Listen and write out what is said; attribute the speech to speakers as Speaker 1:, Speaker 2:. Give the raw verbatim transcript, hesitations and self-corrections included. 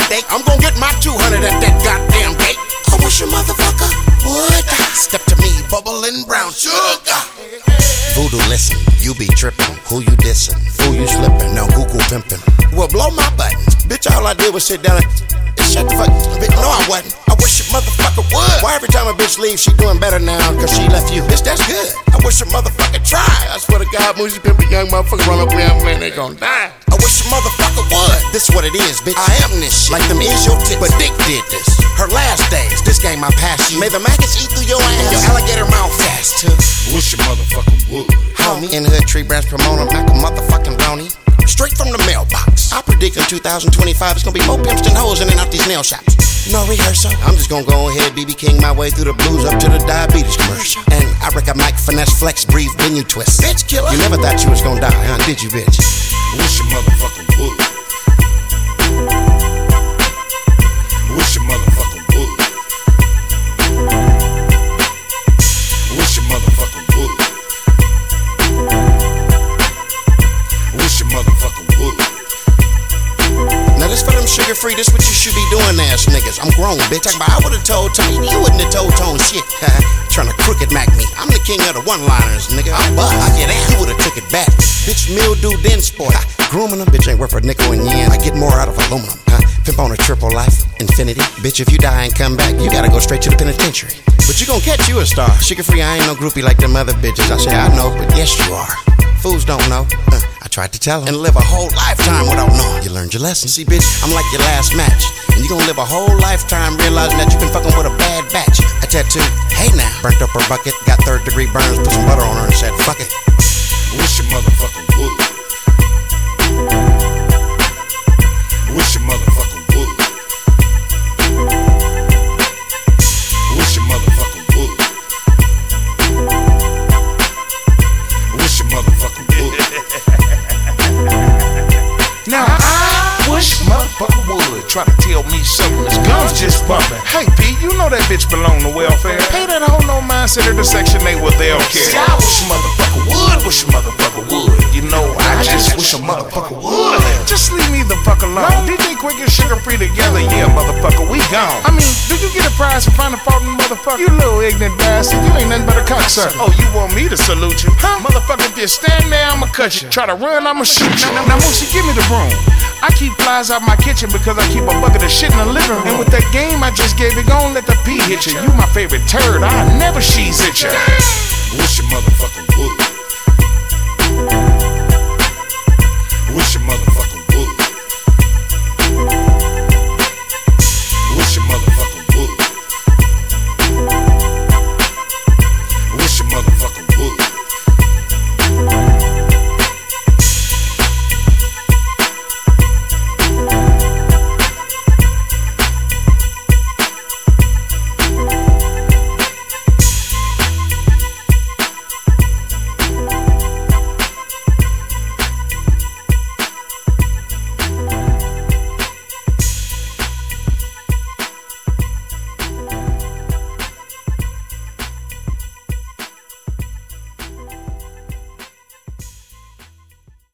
Speaker 1: date. I'm gonna get my two hundred at that goddamn gate. I wish a motherfucker would step to me, bubbling brown sugar. Voodoo, listen, you be trippin'. Who you dissin'? Fool you slippin', now Google pimpin'. Well, blow my buttons. Bitch, all I did was sit down and shut the fuck. Bitch, no, I wasn't. I wish a motherfucker would. Why every time a bitch leaves, she doing better now cause she left you? Bitch, that's good. I wish a motherfucker try. I swear to God, when she pimpin' young motherfucker run up there and play, they gon' die. I wish a motherfucker would. This is what it is, bitch. I am this shit. Like them is your tits. But Dick did this. Her last days, this game I pass you. May the maggots eat through your ass. Your alligator mouth fast too.
Speaker 2: Wish a motherfucker would.
Speaker 1: Homie, in hood tree branch promoter, like a motherfucking brownie. Straight from the mailbox. I predict in two thousand twenty-five it's gonna be more pimps than hoes in and out these nail shops. No rehearsal. I'm just gonna go ahead, B B King my way through the blues up to the diabetes commercial. And I reckon Mike finesse flex breathe then you twist. Bitch killer. You never thought you was gonna die, huh? Did you, bitch?
Speaker 2: Wish a motherfucker would. Wish a motherfucker would. Wish a motherfucker would. Wish a motherfucker would.
Speaker 1: Now this for them sugar free, this what you should be doing, ass niggas. I'm grown, bitch. I would've told Tony, you wouldn't have told Tone shit. Tryna crooked Mac me. I'm the king of the one-liners, nigga. I bust, I get out. You would've took it back. Bitch, mildew then sport. Grooming them, bitch ain't worth a nickel and yen. I get more out of aluminum. Huh? Pimp on a triple life, infinity. Bitch, if you die and come back, you gotta go straight to the penitentiary. But you gon' catch you a star. Sugar free, I ain't no groupie like them other bitches. I say I know, but yes you are. Fools don't know. Uh, I tried to tell them. And live a whole lifetime without knowing. You learned your lesson. See, bitch, I'm like your last match. And you gon' live a whole lifetime realizing that you been fucking with a bad batch. A tattoo, hey now. Burnt up her bucket, got third degree burns, put some butter on her and said, fuck it.
Speaker 2: Wish a motherfucker would. Wish a motherfucker would. Wish a motherfucker would. Wish a motherfucker would.
Speaker 3: Now I wish a motherfucker would try to tell me something that's guns just bumping. Hey P, you know that bitch belong to welfare. Pay that hoe no mind, sit at the section eight where they'll care. See, I wish a motherfucker would, wish a motherfucker would. You know, I just wish a motherfucker would. Just leave me the fuck alone. D J Quick and Sugar Free together, yeah, motherfucker, we gone. I mean, do you get a prize for finding fault in the motherfucker? You little ignorant bastard, you ain't nothing but a cocksucker. Oh, you want me to salute you? Huh? Motherfucker, if you stand there, I'ma cut you. Try to run, I'ma shoot you. Now, now, now Moosey, give me the broom. I keep flies out my kitchen because I keep a bucket of shit in the living room. And with that game I just gave it, gon' let the pee hit you. You my favorite turd, I never she's at you.
Speaker 2: Wish a motherfucker